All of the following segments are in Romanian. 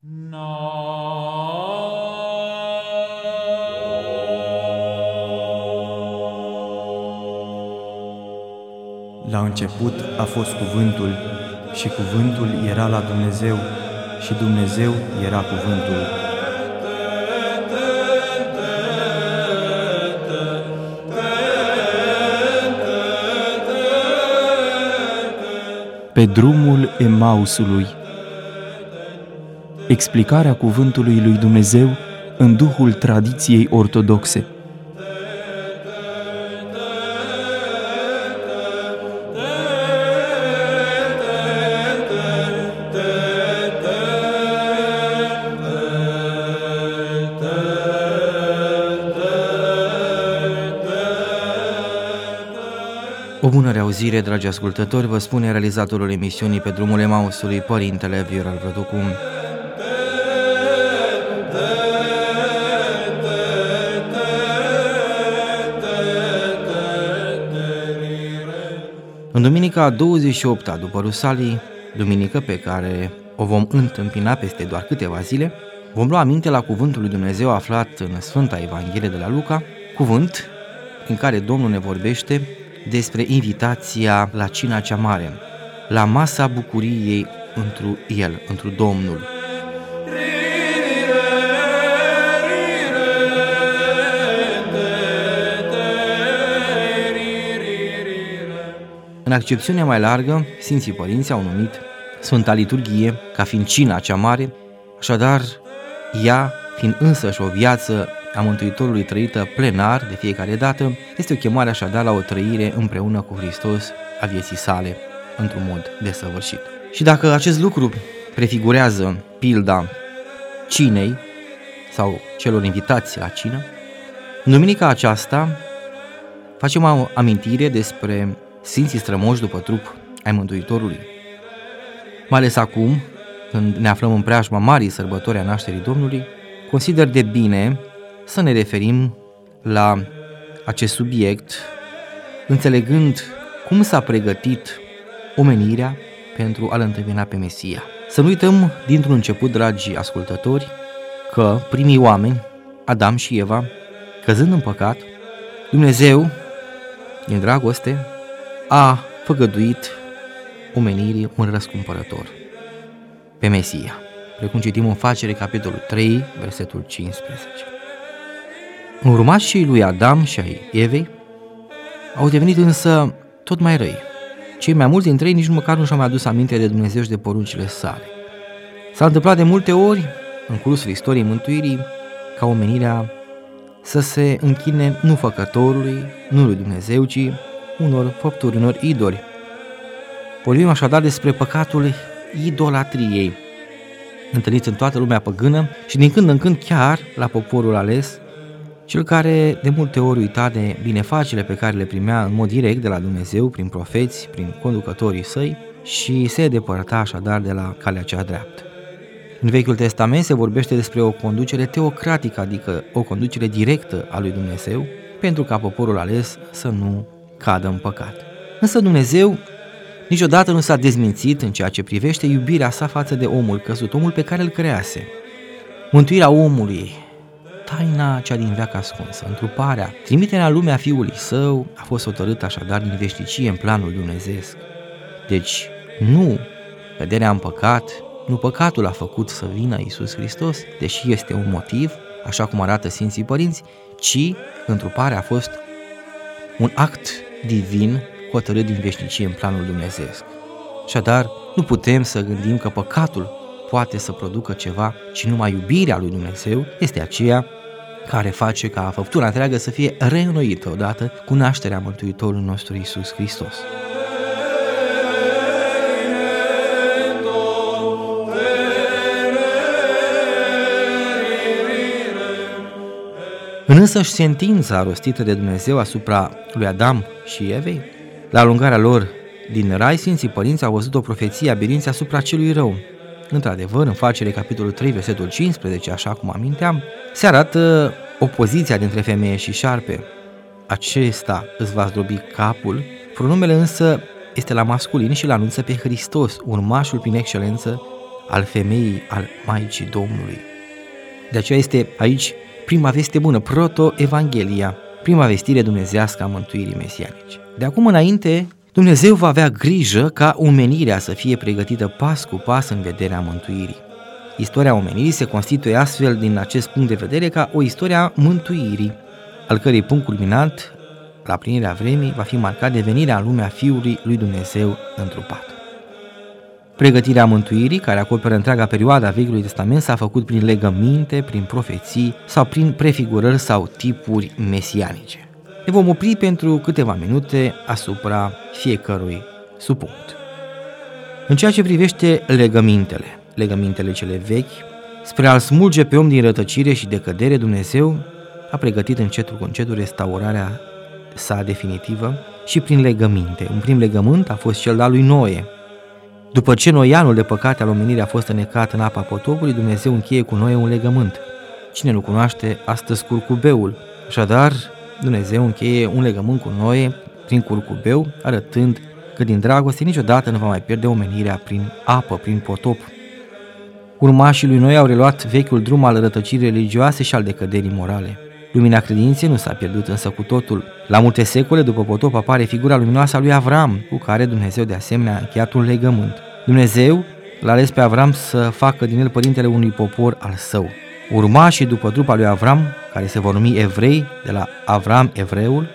La început a fost Cuvântul și Cuvântul era la Dumnezeu și Dumnezeu era Cuvântul. Pe drumul Emausului. Explicarea cuvântului lui Dumnezeu în duhul tradiției ortodoxe. O bună reauzire, dragi ascultători, vă spune realizatorul emisiunii Pe drumul Emausului, Părintele Viorel Răducu. În duminica 28-a după Rusalii, duminică pe care o vom întâmpina peste doar câteva zile, vom lua aminte la cuvântul lui Dumnezeu aflat în Sfânta Evanghelie de la Luca, cuvânt în care Domnul ne vorbește despre invitația la cina cea mare, la masa bucuriei întru El, întru Domnul. În accepțiunea mai largă, Sfinții Părinți au numit Sfânta Liturghie ca fiind cina cea mare, așadar ea, fiind însăși o viață a Mântuitorului trăită plenar de fiecare dată, este o chemare așadar la o trăire împreună cu Hristos a vieții sale, într-un mod desăvârșit. Și dacă acest lucru prefigurează pilda cinei sau celor invitați la cină, în duminica aceasta facem o amintire despre Sfinții strămoși după trup ai Mântuitorului. Mai ales acum, când ne aflăm în preajma marii sărbători a nașterii Domnului, consider de bine să ne referim la acest subiect, înțelegând cum s-a pregătit omenirea pentru a-L întâmpina pe Mesia. Să nu uităm dintr-un început, dragi ascultători, că primii oameni, Adam și Eva, căzând în păcat, Dumnezeu, din dragoste, a făgăduit omenirii un răscumpărător, pe Mesia, precum citim în Facere, capitolul 3, versetul 15. Urmașii lui Adam și ai Evei au devenit însă tot mai răi. Cei mai mulți dintre ei nici măcar nu și-au mai adus aminte de Dumnezeu și de poruncile sale. S-a întâmplat de multe ori, în cursul istoriei mântuirii, ca omenirea să se închine nu Făcătorului, nu lui Dumnezeu, ci unor făpturi, unor idoli. Vorbim așadar despre păcatul idolatriei, întâlnit în toată lumea păgână și din când în când chiar la poporul ales, cel care de multe ori uita de binefacerile pe care le primea în mod direct de la Dumnezeu, prin profeți, prin conducătorii săi, și se depărta așadar de la calea cea dreaptă. În Vechiul Testament se vorbește despre o conducere teocratică, adică o conducere directă a lui Dumnezeu, pentru ca poporul ales să nu cadă în păcat. Însă Dumnezeu niciodată nu s-a dezmințit în ceea ce privește iubirea sa față de omul căzut, omul pe care îl crease. Mântuirea omului, taina cea din veac ascunsă, întruparea, trimiterea în lumea Fiului Său a fost hotărâtă așadar din veșnicie în planul dumnezeiesc. Deci nu căderea în păcat, nu păcatul a făcut să vină Iisus Hristos, deși este un motiv, așa cum arată Sfinții Părinți, ci întruparea a fost un act divin hotărât din veșnicie în planul dumnezeiesc. Așadar, nu putem să gândim că păcatul poate să producă ceva, ci numai iubirea lui Dumnezeu este aceea care face ca făptura întreagă să fie reînnoită odată cu nașterea Mântuitorului nostru Iisus Hristos. În însăși sentința rostită de Dumnezeu asupra lui Adam și Evei, la alungarea lor din rai, Sfinții Părinți au văzut o profeție a biruinței asupra celui rău. Într-adevăr, în Facere, capitolul 3, versetul 15, așa cum aminteam, se arată opoziția dintre femeie și șarpe. Acesta îți va zdrobi capul, pronumele însă este la masculin și îl anunță pe Hristos, urmașul prin excelență al femeii, al Maicii Domnului. De aceea este aici prima veste bună, proto-evanghelia, prima vestire dumnezească a mântuirii mesianice. De acum înainte, Dumnezeu va avea grijă ca omenirea să fie pregătită pas cu pas în vederea mântuirii. Istoria omenirii se constituie astfel, din acest punct de vedere, ca o istorie a mântuirii, al cărei punct culminant, la plinirea vremii, va fi marcat de venirea în lumea Fiului lui Dumnezeu întrupat. Pregătirea mântuirii, care acoperă întreaga perioadă a Vechiului Testament, s-a făcut prin legăminte, prin profeții sau prin prefigurări sau tipuri mesianice. Ne vom opri pentru câteva minute asupra fiecărui subpunct. În ceea ce privește legămintele cele vechi, spre a-l smulge pe om din rătăcire și decădere, Dumnezeu a pregătit încetul cu încetul restaurarea sa definitivă și prin legăminte. Un prim legământ a fost cel de-al lui Noe. După ce noianul de păcate al omenirii a fost înecat în apa potopului, Dumnezeu încheie cu Noe un legământ. Cine nu cunoaște astăzi curcubeul? Așadar, Dumnezeu încheie un legământ cu Noe prin curcubeu, arătând că din dragoste niciodată nu va mai pierde omenirea prin apă, prin potop. Urmașii lui Noe au reluat vechiul drum al rătăcirii religioase și al decăderii morale. Lumina credinței nu s-a pierdut însă cu totul. La multe secole după potop apare figura luminoasă a lui Avram, cu care Dumnezeu de asemenea a încheiat un legământ. Dumnezeu l-a ales pe Avram să facă din el părintele unui popor al său. Urmașii după trupa lui Avram, care se vor numi evrei, de la Avram evreul,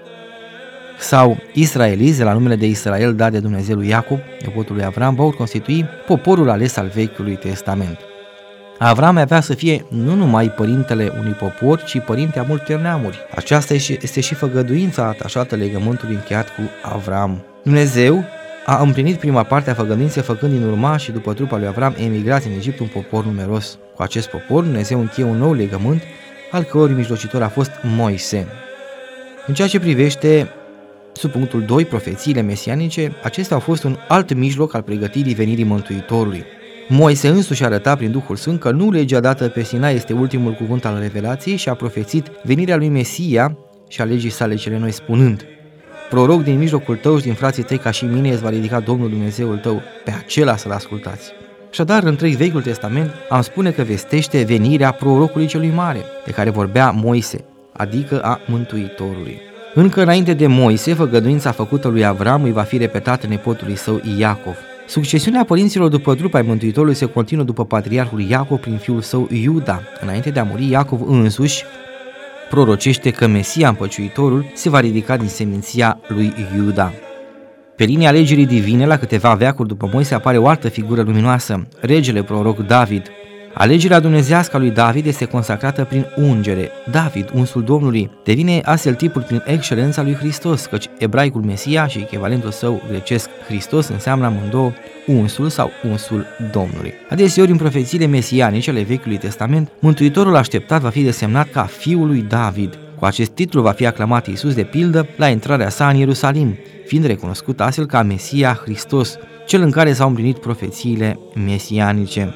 sau israeliți, de la numele de Israel dat de Dumnezeu lui Iacob, nepotul lui Avram, vor constitui poporul ales al Vechiului Testament. Avram avea să fie nu numai părintele unui popor, ci părinte a multor neamuri. Aceasta este și făgăduința atașată legământului încheiat cu Avram. Dumnezeu a împlinit prima parte a făgăduinței făcând din urmași după trupa lui Avram emigrați în Egipt un popor numeros. Cu acest popor Dumnezeu încheie un nou legământ, al cărui mijlocitor a fost Moise. În ceea ce privește sub punctul 2, profețiile mesianice, acestea au fost un alt mijloc al pregătirii venirii Mântuitorului. Moise însuși arăta prin Duhul Sfânt că nu legea dată pe Sinai este ultimul cuvânt al revelației și a profețit venirea lui Mesia și a legii sale cele noi, spunând: proroc din mijlocul tău și din frații tăi ca și mine îți va ridica Domnul Dumnezeul tău, pe acela să-l ascultați. Așadar, în întreg Vechiul Testament am spune că vestește venirea prorocului celui mare, de care vorbea Moise, adică a Mântuitorului. Încă înainte de Moise, făgăduința făcută lui Avram îi va fi repetată nepotului său Iacov. Succesiunea părinților după trupa ai Mântuitorului se continuă după patriarhul Iacov prin fiul său Iuda. Înainte de a muri, Iacov însuși prorocește că Mesia, împăciuitorul, se va ridica din seminția lui Iuda. Pe linia alegerii divine, la câteva veacuri după Moise, apare o altă figură luminoasă, regele proroc David. Alegerea dumnezeiască a lui David este consacrată prin ungere. David, unsul Domnului, devine astfel tipul prin excelența lui Hristos, căci ebraicul Mesia și echivalentul său grecesc Hristos înseamnă amândouă unsul sau unsul Domnului. Adeseori în profețiile mesianice ale Vechiului Testament, Mântuitorul așteptat va fi desemnat ca fiul lui David. Cu acest titlu va fi aclamat Iisus de pildă la intrarea sa în Ierusalim, fiind recunoscut astfel ca Mesia Hristos, cel în care s-au împlinit profețiile mesianice.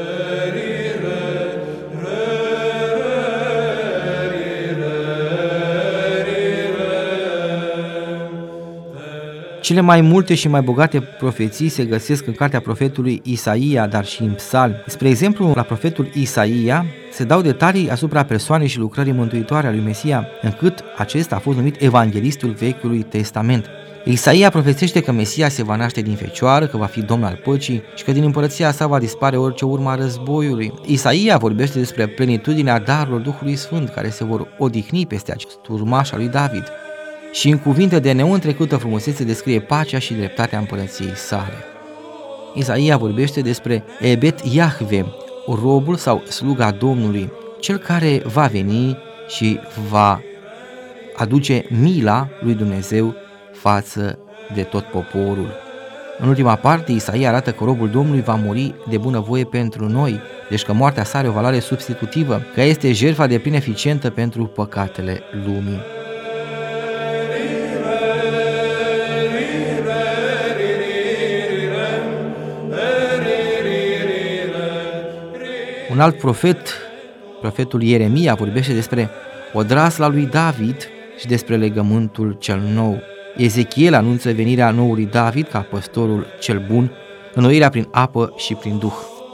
Cele mai multe și mai bogate profeții se găsesc în cartea profetului Isaia, dar și în psalmi. Spre exemplu, la profetul Isaia se dau detalii asupra persoanei și lucrării mântuitoare a lui Mesia, încât acesta a fost numit evanghelistul Vechiului Testament. Isaia profețește că Mesia se va naște din fecioară, că va fi domn al păcii și că din împărăția sa va dispare orice urmă a războiului. Isaia vorbește despre plenitudinea darurilor Duhului Sfânt care se vor odihni peste acest urmaș al lui David. Și în cuvinte de neîntrecută frumusețe descrie pacea și dreptatea împărăției sale. Isaia vorbește despre Ebet Iahve, robul sau sluga Domnului, cel care va veni și va aduce mila lui Dumnezeu față de tot poporul. În ultima parte, Isaia arată că robul Domnului va muri de bunăvoie pentru noi, deci că moartea sa are o valoare substitutivă, că este jertfa de plin eficientă pentru păcatele lumii. Un alt profet, profetul Ieremia, vorbește despre odrasla lui David și despre legământul cel nou. Ezechiel anunță venirea noului David ca păstorul cel bun, înnoirea prin apă și prin duh.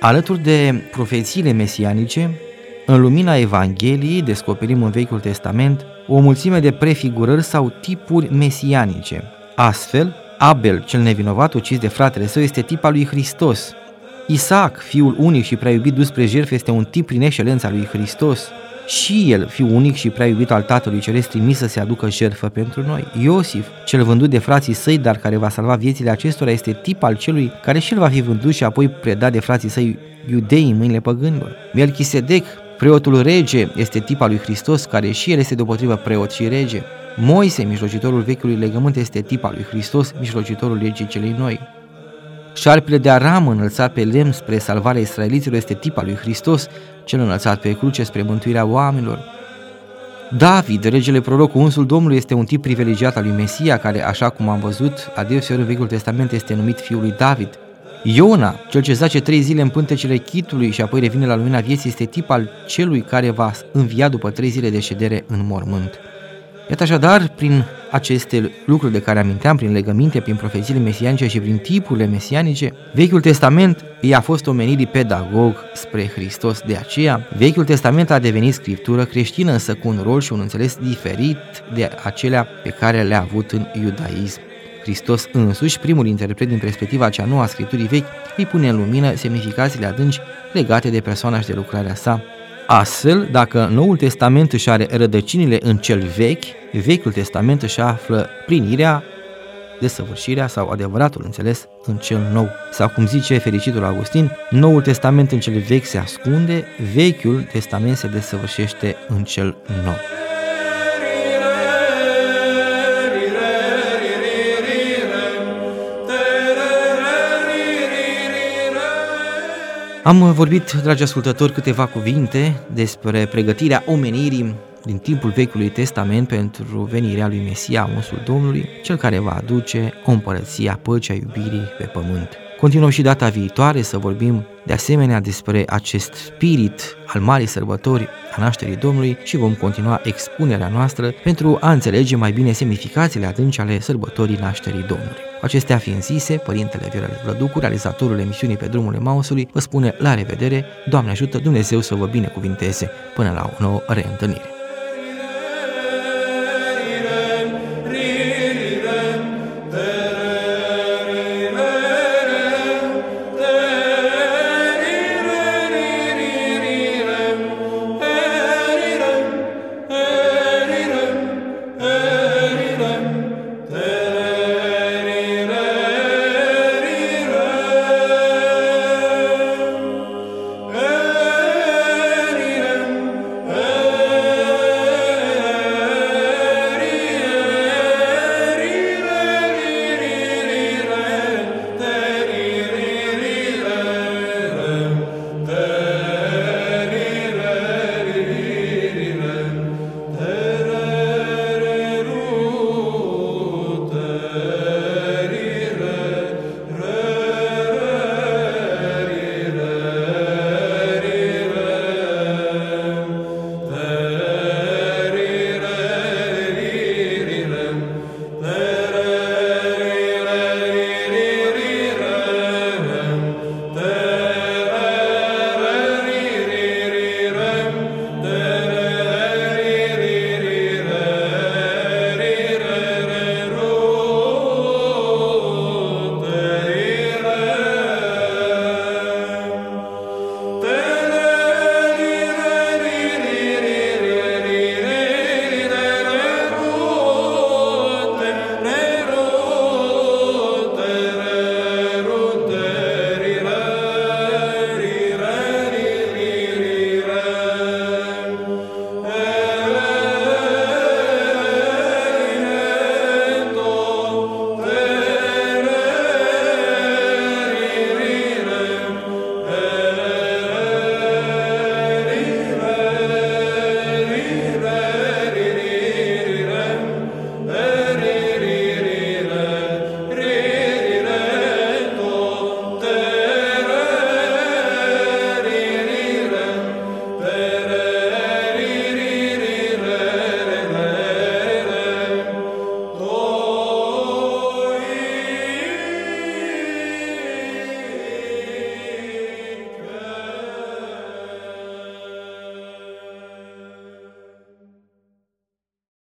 Alături de profețiile mesianice, în lumina Evangheliei descoperim în Vechiul Testament o mulțime de prefigurări sau tipuri mesianice. Astfel, Abel, cel nevinovat ucis de fratele său, este tip al lui Hristos. Isaac, fiul unic și prea iubit dus spre jertfă, este un tip prin excelența lui Hristos. Și el, fiul unic și prea iubit al Tatălui Ceresc, trimis să se aducă jertfă pentru noi. Iosif, cel vândut de frații săi, dar care va salva viețile acestora, este tip al celui care și el va fi vândut și apoi predat de frații săi iudei în mâinile păgânilor. Melchisedec, preotul rege, este tip al lui Hristos, care și el este deopotrivă preot și rege. Moise, mijlocitorul vechiului legământ, este tip al lui Hristos, mijlocitorul legii celei noi. Șarpele de aram înălțat pe lemn spre salvarea israeliților este tip al lui Hristos, cel înălțat pe cruce spre mântuirea oamenilor. David, regele proroc, unsul Domnului, este un tip privilegiat al lui Mesia, care, așa cum am văzut, adeseori în Vechiul Testament este numit fiul lui David. Iona, cel ce zace 3 zile în pântecele chitului și apoi revine la lumina vieții, este tip al celui care va învia după 3 zile de ședere în mormânt. Iată așadar, prin aceste lucruri de care aminteam, prin legăminte, prin profețiile mesianice și prin tipurile mesianice, Vechiul Testament i-a fost omenirii pedagog spre Hristos. De aceea, Vechiul Testament a devenit scriptură creștină, însă cu un rol și un înțeles diferit de acelea pe care le-a avut în iudaism. Hristos însuși, primul interpret din perspectiva cea nouă a Scripturii vechi, îi pune în lumină semnificațiile adânci legate de persoana și de lucrarea sa. Astfel, dacă Noul Testament își are rădăcinile în cel vechi, Vechiul Testament își află plinirea, desăvârșirea sau adevăratul înțeles în cel nou. Sau cum zice fericitul Augustin, Noul Testament în cel vechi se ascunde, Vechiul Testament se desăvârșește în cel nou. Am vorbit, dragi ascultători, câteva cuvinte despre pregătirea omenirii din timpul Vechiului Testament pentru venirea lui Mesia, unsul Domnului, cel care va aduce o împărăție a păcii, a iubirii pe pământ. Continuăm și data viitoare să vorbim de asemenea despre acest spirit al Marii Sărbători a nașterii Domnului și vom continua expunerea noastră pentru a înțelege mai bine semnificațiile adânci ale sărbătorii nașterii Domnului. Acestea fiind zise, Părintele Viorel Vlăducu, realizatorul emisiunii Pe Drumul Emausului, vă spune la revedere, Doamne ajută, Dumnezeu să vă binecuvinteze până la o nouă reîntâlnire.